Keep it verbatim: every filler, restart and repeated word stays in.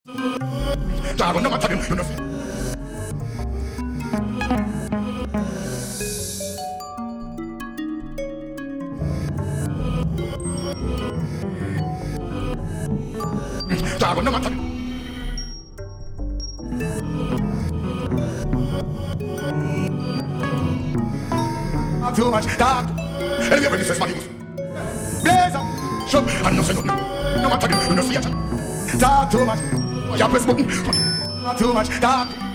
Dog, no matter him, you know. Dog, no matter him. Too much dog. And everybody says money. Blaze up, shop, and no say nothing. No matter him, you know see it. Talk too much. Your press button. Too much dog.